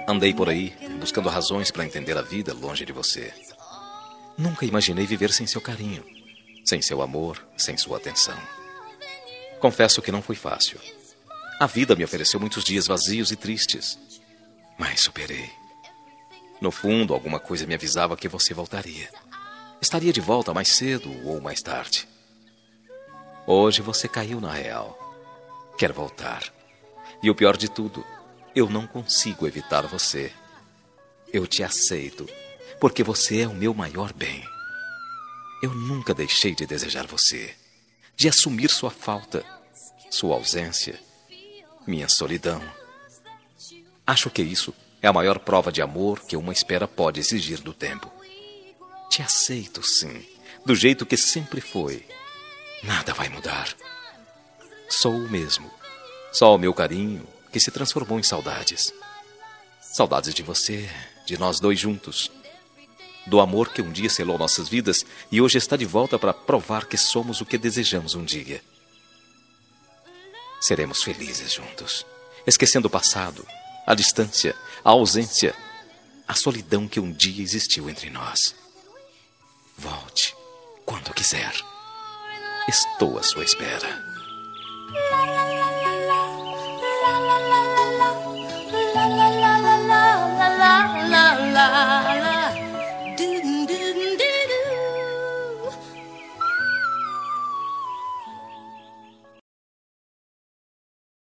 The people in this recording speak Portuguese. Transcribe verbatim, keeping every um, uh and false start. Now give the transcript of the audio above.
Andei por aí, buscando razões para entender a vida longe de você. Nunca imaginei viver sem seu carinho, sem seu amor, sem sua atenção. Confesso que não foi fácil. A vida me ofereceu muitos dias vazios e tristes, mas superei. No fundo, alguma coisa me avisava que você voltaria. Estaria de volta mais cedo ou mais tarde. Hoje você caiu na real. Quer voltar. E o pior de tudo, eu não consigo evitar você. Eu te aceito, porque você é o meu maior bem. Eu nunca deixei de desejar você, de assumir sua falta, sua ausência, minha solidão. Acho que isso é a maior prova de amor que uma espera pode exigir do tempo. Te aceito, sim, do jeito que sempre foi. Nada vai mudar. Sou o mesmo. Só o meu carinho que se transformou em saudades. Saudades de você, de nós dois juntos. Do amor que um dia selou nossas vidas e hoje está de volta para provar que somos o que desejamos um dia. Seremos felizes juntos, esquecendo o passado, a distância, a ausência, a solidão que um dia existiu entre nós. Volte quando quiser. Estou à sua espera.